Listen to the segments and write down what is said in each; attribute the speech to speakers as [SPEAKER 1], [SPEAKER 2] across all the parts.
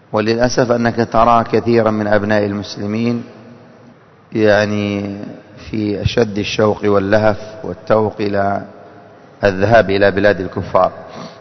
[SPEAKER 1] وللأسف أنك ترى كثيرا من أبناء المسلمين يعني في أشد الشوق واللهف والتوق إلى الذهاب إلى بلاد الكفار،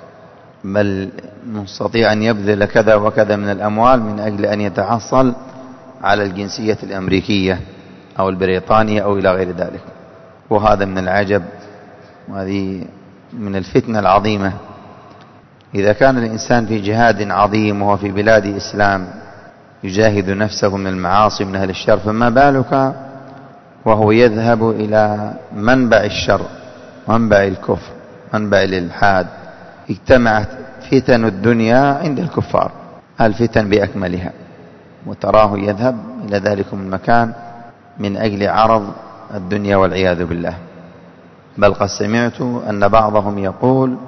[SPEAKER 1] بل مستطيع أن يبذل كذا وكذا من الأموال من أجل أن يتحصل على الجنسية الأمريكية أو البريطانية أو إلى غير ذلك. وهذا من العجب، وهذه من الفتنة العظيمة. إذا كان الإنسان في جهاد عظيم وهو في بلاد إسلام يجاهد نفسه من المعاصي من أهل الشر، فما بالك وهو يذهب إلى منبع الشر، منبع الكفر، منبع الإلحاد. اجتمعت فتن الدنيا عند الكفار، الفتن بأكملها، وتراه يذهب إلى ذلك المكان من أجل عرض الدنيا والعياذ بالله. بل قد سمعت أن بعضهم يقول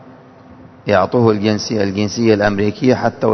[SPEAKER 1] يعطوه الجنسية الأمريكية حتى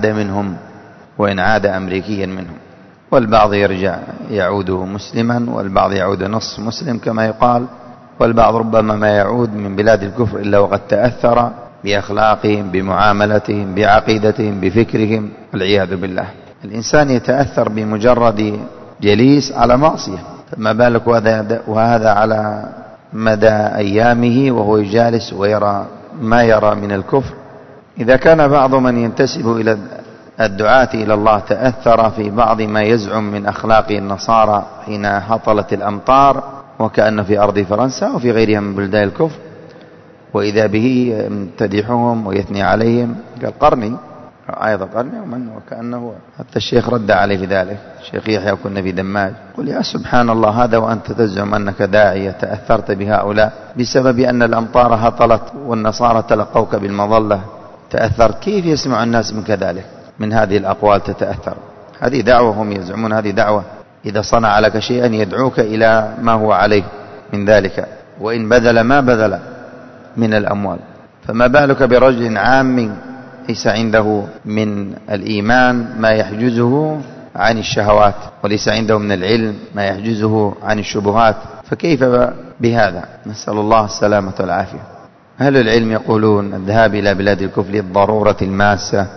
[SPEAKER 1] وإن عاد أمريكيا منهم، والبعض يعود مسلما، والبعض يعود نصف مسلم كما يقال، والبعض ربما ما يعود من بلاد الكفر إلا وقد تأثر بأخلاقهم، بمعاملتهم، بعقيدتهم، بفكرهم، والعياذ بالله. الإنسان يتأثر بمجرد جليس على معصية، فما بالك وهذا على مدى أيامه وهو جالس ويرى ما يرى من الكفر. إذا كان بعض من ينتسب إلى الدعاة إلى الله تأثر في بعض ما يزعم من أخلاق النصارى حين هطلت الأمطار وكأنه في أرض فرنسا وفي غيرها من بلدان الكفر، وإذا به يمتدحهم ويثني عليهم كالقرني، أيضا قرني ومن وكأنه، حتى الشيخ رد عليه في ذلك، الشيخ يحيى كنا في دماج، قل يا سبحان الله، هذا وأنت تزعم أنك داعية تأثرت بهؤلاء بسبب أن الأمطار هطلت والنصارى تلقوك بالمظلة تأثرت، كيف يسمع الناس منك ذلك، من هذه الأقوال تتأثر؟ هذه دعوة، هم يزعمون هذه دعوة، إذا صنع لك شيئا يدعوك إلى ما هو عليه من ذلك، وإن بذل ما بذل من الأموال، فما بالك برجل عام ليس عنده من الإيمان ما يحجزه عن الشهوات، وليس عنده من العلم ما يحجزه عن الشبهات، فكيف بهذا؟ نسأل الله السلامة والعافية. أهل العلم يقولون الذهاب إلى بلاد الكفر للضرورة الماسة،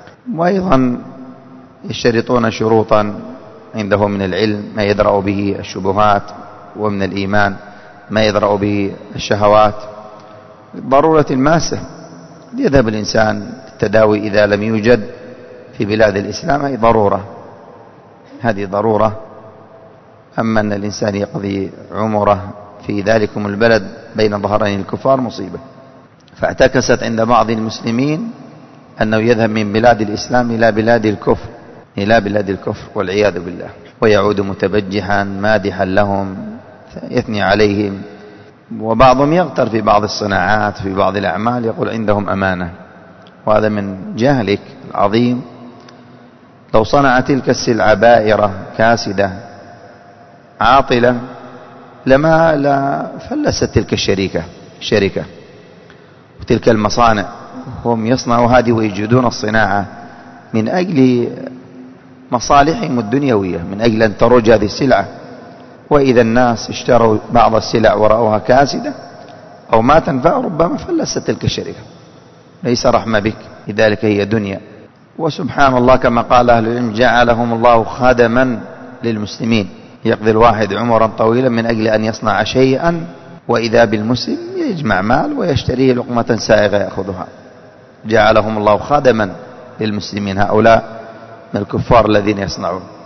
[SPEAKER 1] وأيضا يشترطون شروطا عنده من العلم ما يدرأ به الشبهات، ومن الإيمان ما يدرأ به الشهوات. ضرورة الماسة يذهب الإنسان التداوي إذا لم يوجد في بلاد الإسلام، هذه ضرورة، هذه ضرورة. أما أن الإنسان يقضي عمره في ذلكم البلد بين ظهرين الكفار مصيبة. فاعتكست عند بعض المسلمين أنه يذهب من بلاد الإسلام إلى بلاد الكفر والعياذ بالله، ويعود متبجحا مادحا لهم يثني عليهم. وبعضهم يغتر في بعض الصناعات في بعض الأعمال، يقول عندهم أمانة، وهذا من جهلك العظيم. لو صنع تلك السلعة بائرة كاسدة عاطلة لا فلست تلك الشركة وتلك المصانع. هم يصنعوا هذه ويجدون الصناعة من أجل مصالحهم الدنيوية، من أجل أن تروج هذه السلعة. وإذا الناس اشتروا بعض السلع ورأوها كاسدة أو ما تنفع ربما فلست تلك الشركة، ليس رحمة بك، لذلك هي دنيا. وسبحان الله كما قال أهل العلم جعلهم الله خدما للمسلمين، يقضي الواحد عمرا طويلا من أجل أن يصنع شيئا، وإذا بالمسلم يجمع مال ويشتريه لقمة سائغة يأخذها. جعلهم الله خدما للمسلمين، هؤلاء من الكفار الذين يصنعون.